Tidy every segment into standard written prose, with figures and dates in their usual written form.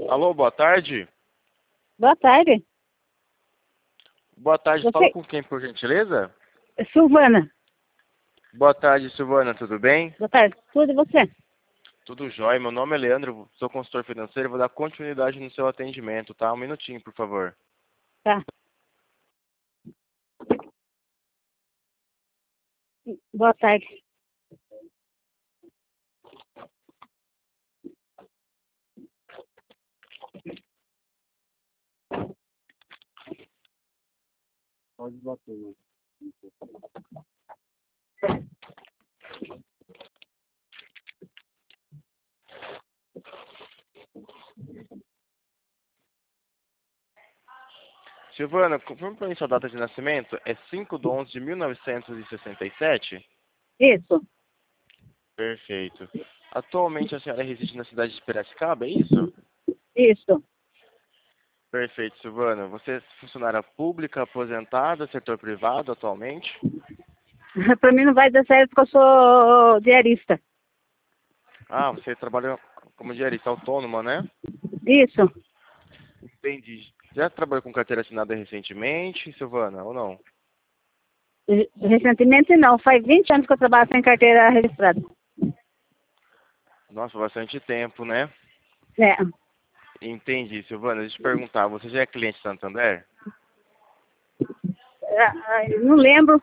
Alô, boa tarde. Boa tarde. Boa tarde, Você... fala com quem, por gentileza? Silvana. Boa tarde, Silvana, tudo bem? Boa tarde. Tudo e você? Tudo jóia, meu nome é Leandro, sou consultor financeiro e vou dar continuidade no seu atendimento, tá? Um minutinho, por favor. Tá. Boa tarde. Pode bater. Silvana, confirma para mim sua data de nascimento. É 5/11/1967? Isso. Perfeito. Atualmente a senhora reside na cidade de Piracicaba, é isso? Isso. Perfeito, Silvana. Você é funcionária pública, aposentada, setor privado atualmente? Pra mim não vai dar certo porque eu sou diarista. Ah, você trabalha como diarista autônoma, né? Isso. Entendi. Já trabalhou com carteira assinada recentemente, Silvana, ou não? Recentemente não. Faz 20 anos que eu trabalho sem carteira registrada. Nossa, bastante tempo, né? É. Entendi, Silvana. Deixa eu te perguntar, você já é cliente Santander? Não lembro.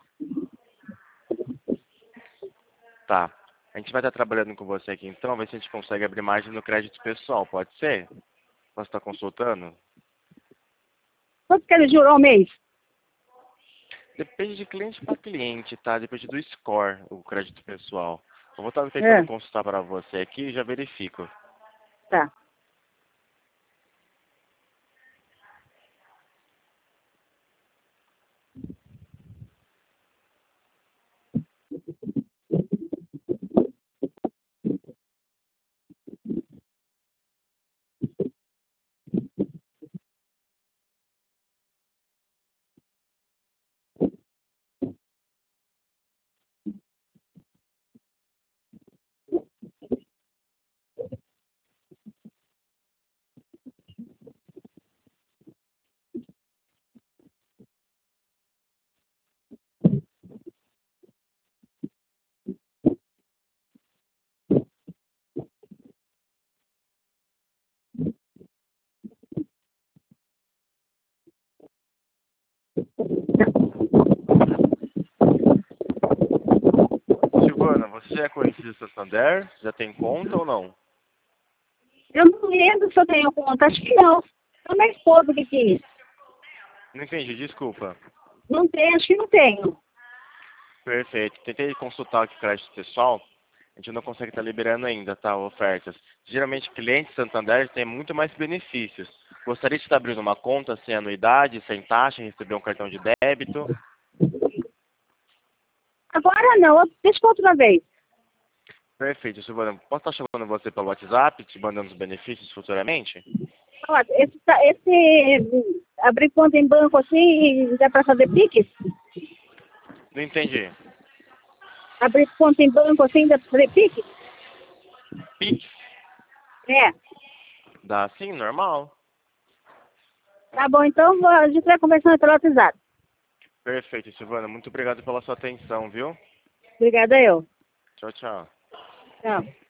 Tá. A gente vai estar trabalhando com você aqui então, ver se a gente consegue abrir margem no crédito pessoal, pode ser? Você está consultando? Quanto que ele jurou ao mês? Depende de cliente para cliente, tá? Depende do score, o crédito pessoal. Eu vou estar tentando É. consultar para você aqui e já verifico. Tá. Silvana, você já é conhecido do Santander? Já tem conta ou não? Eu não lembro se eu tenho conta. Acho que não. É minha esposa que quis. Não entendi, desculpa. Não tem, acho que não tenho. Perfeito. Tentei consultar aqui o crédito pessoal. A gente não consegue estar liberando ainda, tá? Ofertas. Geralmente, clientes Santander têm muito mais benefícios. Gostaria de estar abrindo uma conta sem anuidade, sem taxa, receber um cartão de débito. Agora não. Deixa eu outra vez. Perfeito, Silvana. Posso estar chamando você pelo WhatsApp, te mandando os benefícios futuramente? Ó, esse abrir conta em banco assim, dá para fazer Pix? Não entendi. Abrir conta em banco assim, dá para fazer Pix? Pix? É. Dá sim, normal. Tá bom, então a gente vai conversando pelo WhatsApp. Perfeito, Silvana. Muito obrigado pela sua atenção, viu? Obrigada eu. Tchau, tchau. Tchau.